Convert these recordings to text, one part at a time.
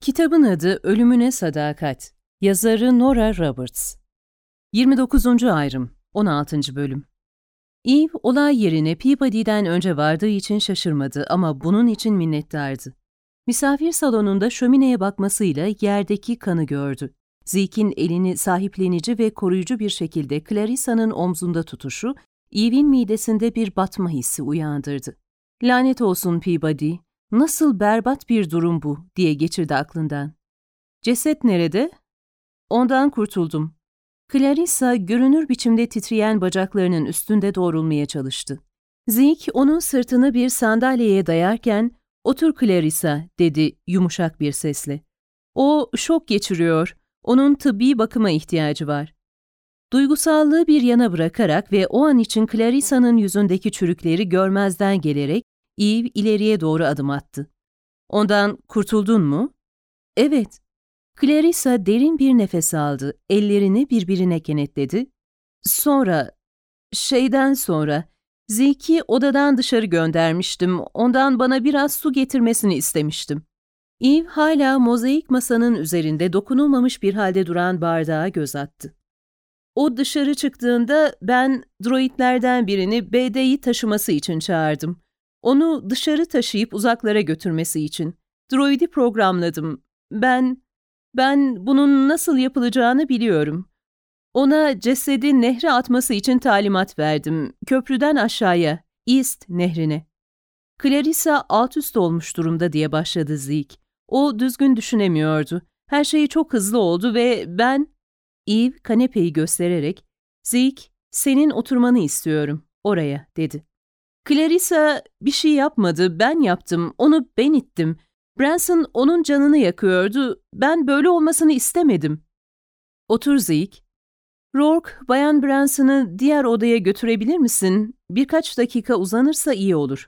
Kitabın adı Ölümüne Sadakat. Yazarı Nora Roberts. 29. Ayrım 16. Bölüm. Eve, olay yerine Peabody'den önce vardığı için şaşırmadı ama bunun için minnettardı. Misafir salonunda şömineye bakmasıyla yerdeki kanı gördü. Zeke'in elini sahiplenici ve koruyucu bir şekilde Clarissa'nın omzunda tutuşu, Eve'in midesinde bir batma hissi uyandırdı. "Lanet olsun Peabody, nasıl berbat bir durum bu," diye geçirdi aklından. "Ceset nerede?" "Ondan kurtuldum." Clarissa görünür biçimde titreyen bacaklarının üstünde doğrulmaya çalıştı. Zeke onun sırtını bir sandalyeye dayarken, "Otur Clarissa," dedi yumuşak bir sesle. "O şok geçiriyor, onun tıbbi bakıma ihtiyacı var." Duygusallığı bir yana bırakarak ve o an için Clarissa'nın yüzündeki çürükleri görmezden gelerek Eve ileriye doğru adım attı. "Ondan kurtuldun mu?" "Evet." Clarissa derin bir nefes aldı, ellerini birbirine kenetledi. Şeyden sonra, Zeke'i odadan dışarı göndermiştim, ondan bana biraz su getirmesini istemiştim." Eve hala mozaik masanın üzerinde dokunulmamış bir halde duran bardağa göz attı. "O dışarı çıktığında ben droidlerden birini BD'yi taşıması için çağırdım. Onu dışarı taşıyıp uzaklara götürmesi için. Droidi programladım. Ben bunun nasıl yapılacağını biliyorum. Ona cesedi nehre atması için talimat verdim. Köprüden aşağıya, East nehrine." "Clarissa alt üst olmuş durumda," diye başladı Zeke. "O düzgün düşünemiyordu. Her şey çok hızlı oldu ve ben..." Eve kanepeyi göstererek, "Zeke, senin oturmanı istiyorum, oraya," dedi. "Clarissa bir şey yapmadı, ben yaptım, onu ben ittim. Branson onun canını yakıyordu, ben böyle olmasını istemedim." "Otur Zeke." "Rourke, Bayan Branson'ı diğer odaya götürebilir misin? Birkaç dakika uzanırsa iyi olur."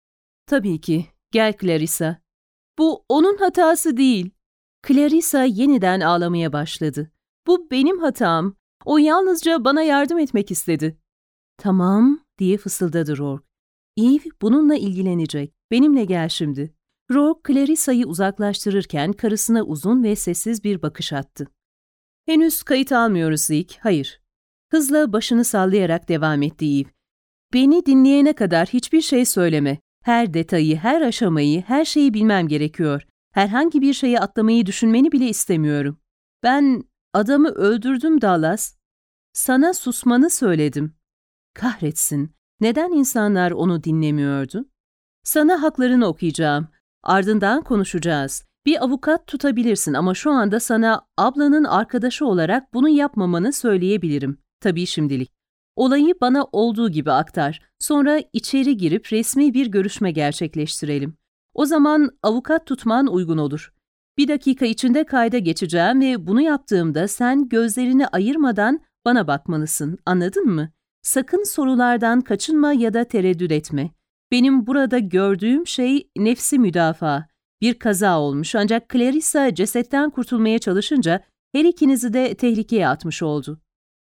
"Tabii ki, gel Clarissa." "Bu onun hatası değil." Clarissa yeniden ağlamaya başladı. "Bu benim hatam. O yalnızca bana yardım etmek istedi." "Tamam," diye fısıldadı Rourke. "Eve bununla ilgilenecek. Benimle gel şimdi." Rourke, Clarissa'yı uzaklaştırırken karısına uzun ve sessiz bir bakış attı. "Henüz kayıt almıyoruz Zeke, hayır." Hızla başını sallayarak devam etti Eve. "Beni dinleyene kadar hiçbir şey söyleme. Her detayı, her aşamayı, her şeyi bilmem gerekiyor. Herhangi bir şeyi atlamayı düşünmeni bile istemiyorum." "Ben adamı öldürdüm Dallas. Sana susmanı söyledim." "Kahretsin, neden insanlar onu dinlemiyordu?" "Sana haklarını okuyacağım. Ardından konuşacağız. Bir avukat tutabilirsin ama şu anda sana ablanın arkadaşı olarak bunu yapmamanı söyleyebilirim. Tabii şimdilik. Olayı bana olduğu gibi aktar. Sonra içeri girip resmi bir görüşme gerçekleştirelim. O zaman avukat tutman uygun olur. 1 dakika içinde kayda geçeceğim ve bunu yaptığımda sen gözlerini ayırmadan bana bakmalısın, anladın mı? Sakın sorulardan kaçınma ya da tereddüt etme. Benim burada gördüğüm şey nefsi müdafaa. Bir kaza olmuş ancak Clarissa cesetten kurtulmaya çalışınca her ikinizi de tehlikeye atmış oldu.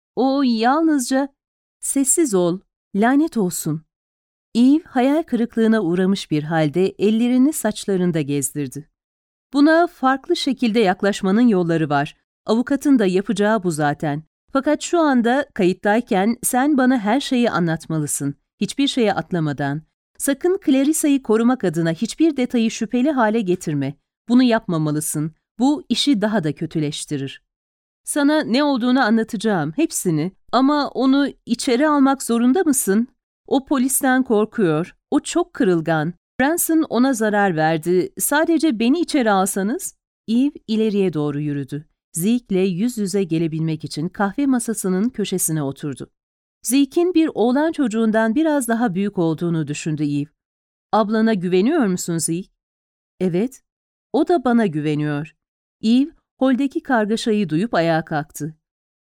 O yalnızca..." "Sessiz ol, lanet olsun." Eve hayal kırıklığına uğramış bir halde ellerini saçlarında gezdirdi. "Buna farklı şekilde yaklaşmanın yolları var. Avukatın da yapacağı bu zaten. Fakat şu anda kayıttayken sen bana her şeyi anlatmalısın. Hiçbir şeye atlamadan. Sakın Clarissa'yı korumak adına hiçbir detayı şüpheli hale getirme. Bunu yapmamalısın. Bu işi daha da kötüleştirir. Sana ne olduğunu anlatacağım, hepsini. Ama onu içeri almak zorunda mısın? O polisten korkuyor. O çok kırılgan. Branson ona zarar verdi. Sadece beni içeri alsanız." Eve ileriye doğru yürüdü. Zeke'le yüz yüze gelebilmek için kahve masasının köşesine oturdu. Zeke'in bir oğlan çocuğundan biraz daha büyük olduğunu düşündü Eve. "Ablana güveniyor musun Zeke?" "Evet." "O da bana güveniyor." Eve, holdeki kargaşayı duyup ayağa kalktı.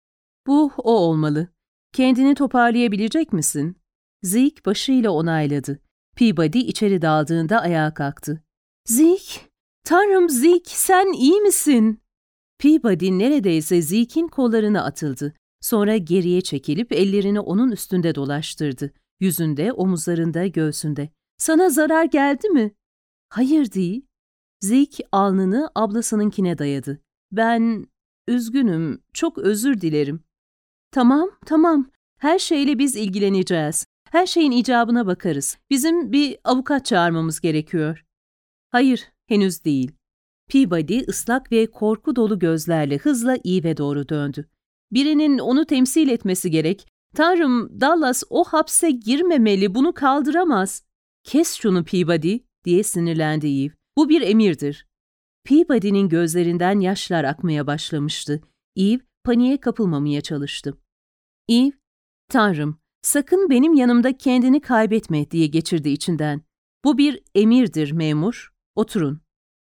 "Bu o olmalı. Kendini toparlayabilecek misin?" Zeke başıyla onayladı. Peabody içeri daldığında ayağa kalktı. "Zeke! Tanrım Zeke, sen iyi misin?" Peabody neredeyse Zeke'in kollarına atıldı. Sonra geriye çekilip ellerini onun üstünde dolaştırdı. Yüzünde, omuzlarında, göğsünde. "Sana zarar geldi mi?" "Hayır değil." Zeke alnını ablasınınkine dayadı. Ben üzgünüm, çok özür dilerim. Tamam. Her şeyle biz ilgileneceğiz. Her şeyin icabına bakarız. Bizim bir avukat çağırmamız gerekiyor. Hayır, henüz değil. Peabody ıslak ve korku dolu gözlerle hızla Eve'e doğru döndü. Birinin onu temsil etmesi gerek. Tanrım, Dallas o hapse girmemeli, bunu kaldıramaz. Kes şunu Peabody, diye sinirlendi Eve. Bu bir emirdir. Peabody'nin gözlerinden yaşlar akmaya başlamıştı. Eve paniğe kapılmamaya çalıştı. Eve, Tanrım, sakın benim yanımda kendini kaybetme diye geçirdi içinden. Bu bir emirdir memur. Oturun.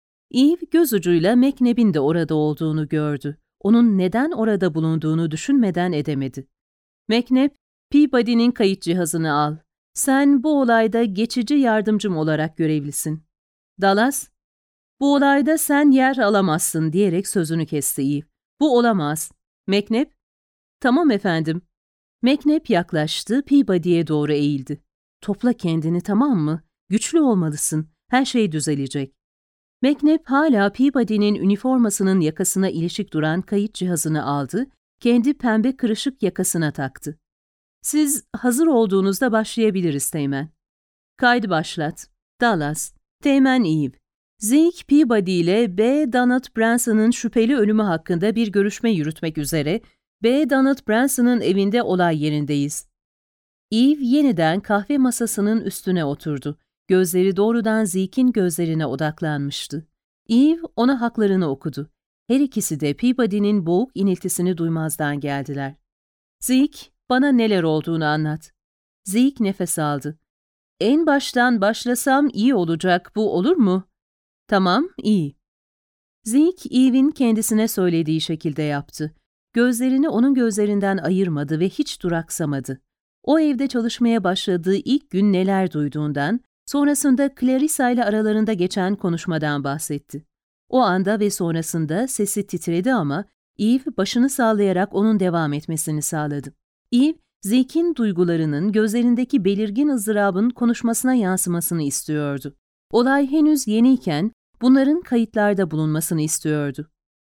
Eve göz ucuyla McNabb'in de orada olduğunu gördü. Onun neden orada bulunduğunu düşünmeden edemedi. McNabb, Peabody'nin kayıt cihazını al. Sen bu olayda geçici yardımcım olarak görevlisin. Dallas, bu olayda sen yer alamazsın diyerek sözünü kesti Eve. Bu olamaz. McNabb, tamam efendim. McNabb yaklaştı, Peabody'ye doğru eğildi. Topla kendini, tamam mı? Güçlü olmalısın. Her şey düzelecek. McNabb hala Peabody'nin üniformasının yakasına ilişik duran kayıt cihazını aldı, kendi pembe kırışık yakasına taktı. Siz hazır olduğunuzda başlayabiliriz Teğmen. Kaydı başlat. Dallas, Teğmen Eve. Zeke Peabody ile B. Donald Branson'ın şüpheli ölümü hakkında bir görüşme yürütmek üzere B. Donald Branson'ın evinde olay yerindeyiz. Eve yeniden kahve masasının üstüne oturdu. Gözleri doğrudan Zeke'in gözlerine odaklanmıştı. Eve ona haklarını okudu. Her ikisi de Peabody'nin boğuk iniltisini duymazdan geldiler. Zeke, bana neler olduğunu anlat. Zeke nefes aldı. En baştan başlasam iyi olacak, bu olur mu? Tamam, iyi. Zeke, Eve'in kendisine söylediği şekilde yaptı. Gözlerini onun gözlerinden ayırmadı ve hiç duraksamadı. O evde çalışmaya başladığı ilk gün neler duyduğundan, sonrasında Clarissa ile aralarında geçen konuşmadan bahsetti. O anda ve sonrasında sesi titredi ama Eve başını sallayarak onun devam etmesini sağladı. Eve, Zeke'in duygularının gözlerindeki belirgin ızdırabın konuşmasına yansımasını istiyordu. Olay henüz yeniyken bunların kayıtlarda bulunmasını istiyordu.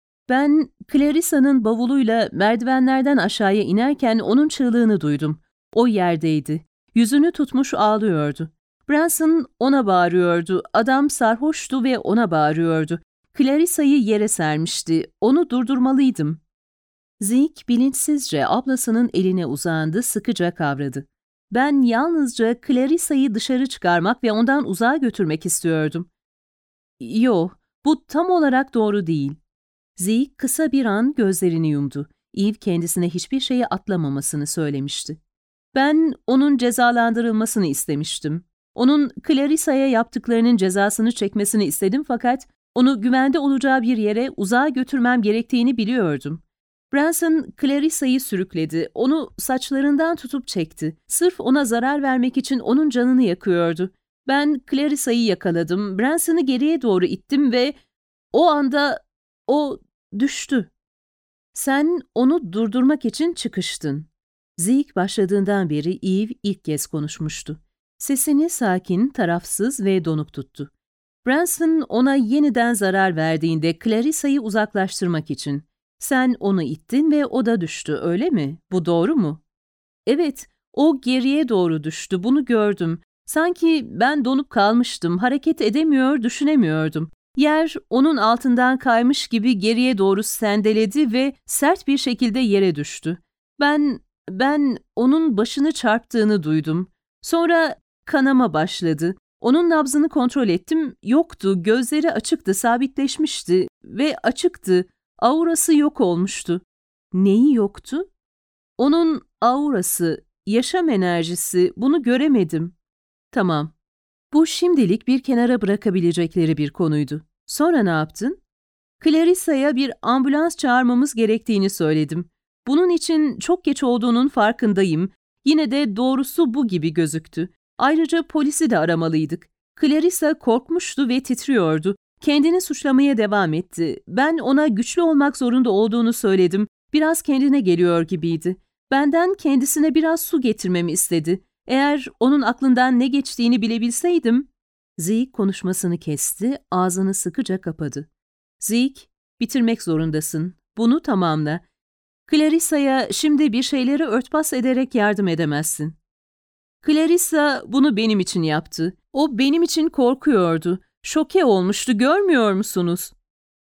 Ben Clarissa'nın bavuluyla merdivenlerden aşağıya inerken onun çığlığını duydum. O yerdeydi. Yüzünü tutmuş ağlıyordu. Branson ona bağırıyordu. Adam sarhoştu ve ona bağırıyordu. Clarissa'yı yere sermişti. Onu durdurmalıydım. Zeke bilinçsizce ablasının eline uzandı, sıkıca kavradı. Ben yalnızca Clarissa'yı dışarı çıkarmak ve ondan uzağa götürmek istiyordum. Yo, bu tam olarak doğru değil. Zeke kısa bir an gözlerini yumdu. Eve kendisine hiçbir şeyi atlamamasını söylemişti. Ben onun cezalandırılmasını istemiştim. Onun Clarissa'ya yaptıklarının cezasını çekmesini istedim fakat onu güvende olacağı bir yere uzağa götürmem gerektiğini biliyordum. Branson Clarissa'yı sürükledi, onu saçlarından tutup çekti. Sırf ona zarar vermek için onun canını yakıyordu. Ben Clarissa'yı yakaladım, Branson'ı geriye doğru ittim ve o anda o düştü. Sen onu durdurmak için çıkıştın. Zeke başladığından beri Eve ilk kez konuşmuştu. Sesini sakin, tarafsız ve donuk tuttu. Branson ona yeniden zarar verdiğinde Clarissa'yı uzaklaştırmak için. Sen onu ittin ve o da düştü, öyle mi? Bu doğru mu? Evet, o geriye doğru düştü, bunu gördüm. Sanki ben donup kalmıştım, hareket edemiyor, düşünemiyordum. Yer onun altından kaymış gibi geriye doğru sendeledi ve sert bir şekilde yere düştü. Ben onun başını çarptığını duydum. Sonra kanama başladı. Onun nabzını kontrol ettim, yoktu, gözleri açıktı, sabitleşmişti ve açıktı, aurası yok olmuştu. Neyi yoktu? Onun aurası, yaşam enerjisi, bunu göremedim. Tamam. Bu şimdilik bir kenara bırakabilecekleri bir konuydu. Sonra ne yaptın? Clarissa'ya bir ambulans çağırmamız gerektiğini söyledim. Bunun için çok geç olduğunun farkındayım. Yine de doğrusu bu gibi gözüktü. Ayrıca polisi de aramalıydık. Clarissa korkmuştu ve titriyordu. Kendini suçlamaya devam etti. Ben ona güçlü olmak zorunda olduğunu söyledim. Biraz kendine geliyor gibiydi. Benden kendisine biraz su getirmemi istedi. Eğer onun aklından ne geçtiğini bilebilseydim... Zeke konuşmasını kesti, ağzını sıkıca kapadı. Zeke, bitirmek zorundasın. Bunu tamamla. Clarissa'ya şimdi bir şeyleri örtbas ederek yardım edemezsin. Clarissa bunu benim için yaptı. O benim için korkuyordu. Şoke olmuştu, görmüyor musunuz?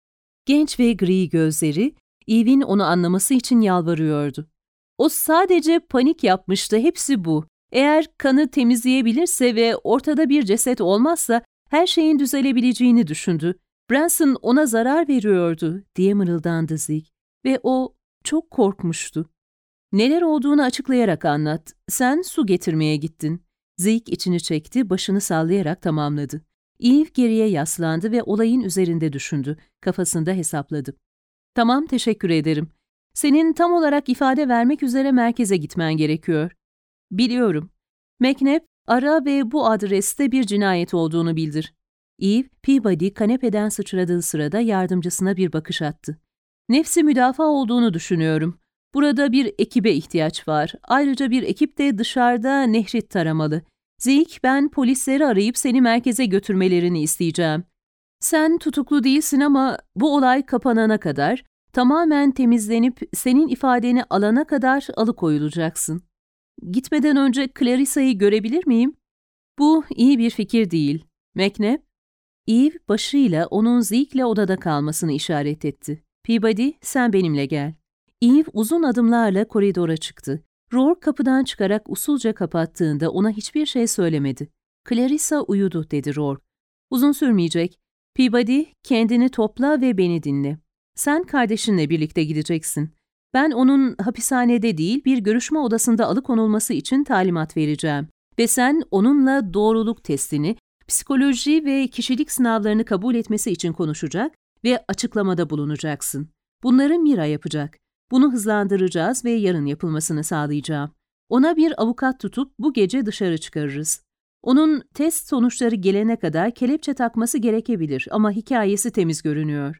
Genç ve gri gözleri, Eve'in onu anlaması için yalvarıyordu. O sadece panik yapmıştı, hepsi bu. Eğer kanı temizleyebilirse ve ortada bir ceset olmazsa her şeyin düzelebileceğini düşündü. Branson ona zarar veriyordu diye mırıldandı Zeke ve o çok korkmuştu. Neler olduğunu açıklayarak anlat. Sen su getirmeye gittin. Zeke içini çekti, başını sallayarak tamamladı. Eve geriye yaslandı ve olayın üzerinde düşündü. Kafasında hesapladı. Tamam, teşekkür ederim. Senin tam olarak ifade vermek üzere merkeze gitmen gerekiyor. Biliyorum. McNabb, ara ve bu adreste bir cinayet olduğunu bildir. Eve, Peabody kanepeden sıçradığı sırada yardımcısına bir bakış attı. Nefsi müdafaa olduğunu düşünüyorum. Burada bir ekibe ihtiyaç var. Ayrıca bir ekip de dışarıda nehri taramalı. Zeke, ben polisleri arayıp seni merkeze götürmelerini isteyeceğim. Sen tutuklu değilsin ama bu olay kapanana kadar, tamamen temizlenip senin ifadeni alana kadar alıkoyulacaksın. Gitmeden önce Clarissa'yı görebilir miyim? Bu iyi bir fikir değil. McNabb, Eve başıyla onun Zeke'le odada kalmasını işaret etti. Peabody, sen benimle gel. Eve uzun adımlarla koridora çıktı. Rourke kapıdan çıkarak usulca kapattığında ona hiçbir şey söylemedi. Clarissa uyudu, dedi Rourke. Uzun sürmeyecek. Peabody, kendini topla ve beni dinle. Sen kardeşinle birlikte gideceksin. Ben onun hapishanede değil, bir görüşme odasında alıkonulması için talimat vereceğim. Ve sen onunla doğruluk testini, psikoloji ve kişilik sınavlarını kabul etmesi için konuşacak ve açıklamada bulunacaksın. Bunları Mira yapacak. Bunu hızlandıracağız ve yarın yapılmasını sağlayacağım. Ona bir avukat tutup bu gece dışarı çıkarırız. Onun test sonuçları gelene kadar kelepçe takması gerekebilir ama hikayesi temiz görünüyor.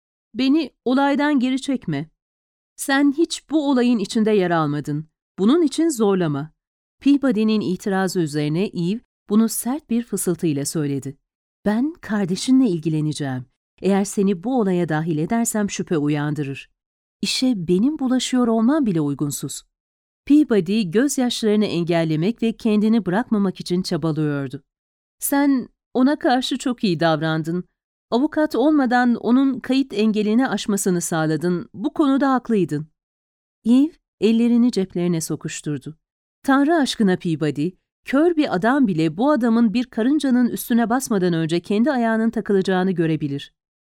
Beni olaydan geri çekme. Sen hiç bu olayın içinde yer almadın. Bunun için zorlama. Peabody'nin itirazı üzerine Eve bunu sert bir fısıltıyla söyledi. Ben kardeşinle ilgileneceğim. Eğer seni bu olaya dahil edersem şüphe uyandırır. İşe benim bulaşıyor olmam bile uygunsuz. Peabody gözyaşlarını engellemek ve kendini bırakmamak için çabalıyordu. Sen ona karşı çok iyi davrandın. Avukat olmadan onun kayıt engelini aşmasını sağladın. Bu konuda haklıydın. Eve ellerini ceplerine sokuşturdu. Tanrı aşkına Peabody, kör bir adam bile bu adamın bir karıncanın üstüne basmadan önce kendi ayağının takılacağını görebilir.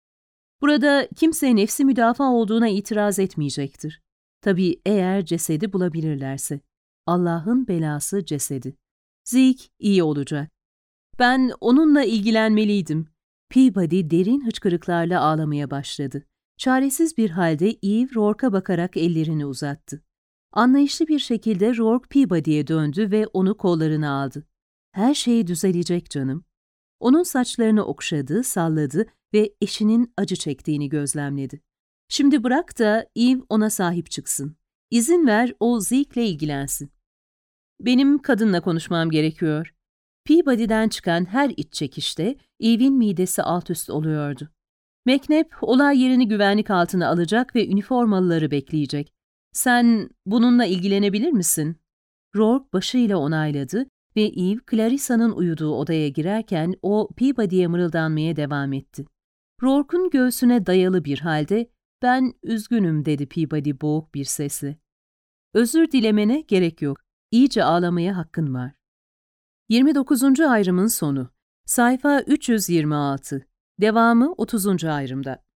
Burada kimse nefsi müdafaa olduğuna itiraz etmeyecektir. Tabii eğer cesedi bulabilirlerse. Allah'ın belası cesedi. Zeke iyi olacak. Ben onunla ilgilenmeliydim. Peabody derin hıçkırıklarla ağlamaya başladı. Çaresiz bir halde Eve Rourke'a bakarak ellerini uzattı. Anlayışlı bir şekilde Rourke Peabody'ye döndü ve onu kollarına aldı. Her şey düzelecek canım. Onun saçlarını okşadı, salladı ve eşinin acı çektiğini gözlemledi. Şimdi bırak da Eve ona sahip çıksın. İzin ver o Zeke'le ilgilensin. Benim kadınla konuşmam gerekiyor. Peabody'den çıkan her iç çekişte Eve'in midesi alt üst oluyordu. McNabb olay yerini güvenlik altına alacak ve üniformalıları bekleyecek. Sen bununla ilgilenebilir misin? Rourke başıyla onayladı ve Eve, Clarissa'nın uyuduğu odaya girerken o Peabody'ye mırıldanmaya devam etti. Rourke'un göğsüne dayalı bir halde, "Ben üzgünüm," dedi Peabody boğuk bir sesle. "Özür dilemene gerek yok. İyice ağlamaya hakkın var." 29. ayrımın sonu. Sayfa 326. Devamı 30. ayrımda.